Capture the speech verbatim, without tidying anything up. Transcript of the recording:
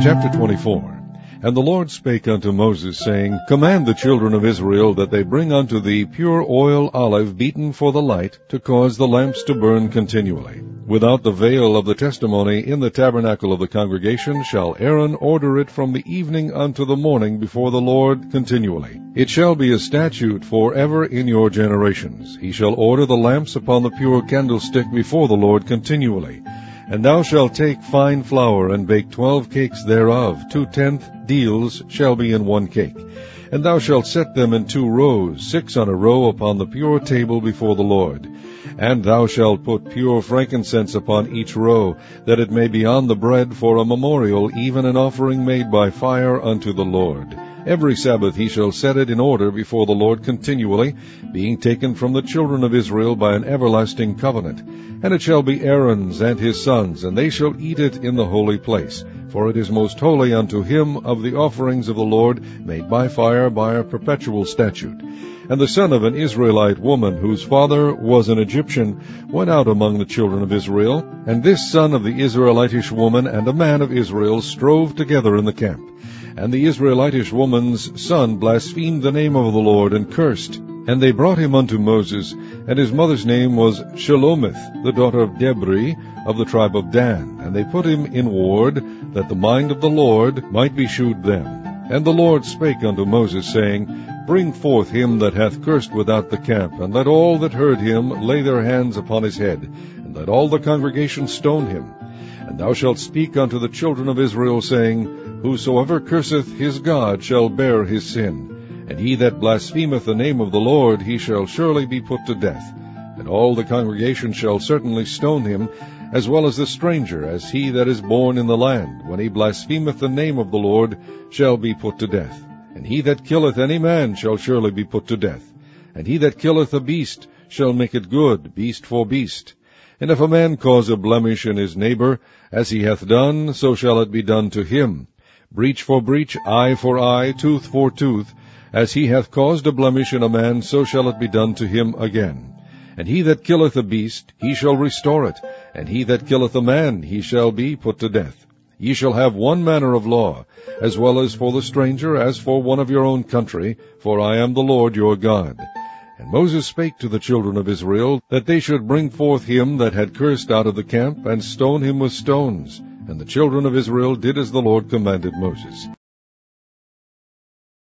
Chapter twenty-four. And the Lord spake unto Moses, saying, Command the children of Israel that they bring unto thee pure oil olive beaten for the light, to cause the lamps to burn continually. Without the veil of the testimony in the tabernacle of the congregation shall Aaron order it from the evening unto the morning before the Lord continually. It shall be a statute for ever in your generations. He shall order the lamps upon the pure candlestick before the Lord continually. And thou shalt take fine flour, and bake twelve cakes thereof. Two tenth deals shall be in one cake. And thou shalt set them in two rows, six on a row upon the pure table before the Lord. And thou shalt put pure frankincense upon each row, that it may be on the bread for a memorial, even an offering made by fire unto the Lord. Every Sabbath he shall set it in order before the Lord continually, being taken from the children of Israel by an everlasting covenant. And it shall be Aaron's and his sons, and they shall eat it in the holy place. For it is most holy unto him of the offerings of the Lord, made by fire by a perpetual statute. And the son of an Israelite woman, whose father was an Egyptian, went out among the children of Israel. And this son of the Israelitish woman and a man of Israel strove together in the camp. And the Israelitish woman's son blasphemed the name of the Lord, and cursed. And they brought him unto Moses, and his mother's name was Shelomith, the daughter of Debri, of the tribe of Dan. And they put him in ward, that the mind of the Lord might be shewed them. And the Lord spake unto Moses, saying, Bring forth him that hath cursed without the camp, and let all that heard him lay their hands upon his head, and let all the congregation stone him. And thou shalt speak unto the children of Israel, saying, Whosoever curseth his God shall bear his sin. And he that blasphemeth the name of the Lord, he shall surely be put to death. And all the congregation shall certainly stone him, as well as the stranger, as he that is born in the land, when he blasphemeth the name of the Lord, shall be put to death. And he that killeth any man shall surely be put to death. And he that killeth a beast shall make it good, beast for beast. And if a man cause a blemish in his neighbor, as he hath done, so shall it be done to him. Breach for breach, eye for eye, tooth for tooth. As he hath caused a blemish in a man, so shall it be done to him again. And he that killeth a beast, he shall restore it. And he that killeth a man, he shall be put to death. Ye shall have one manner of law, as well as for the stranger, as for one of your own country, for I am the Lord your God. And Moses spake to the children of Israel, that they should bring forth him that had cursed out of the camp, and stone him with stones. And the children of Israel did as the Lord commanded Moses.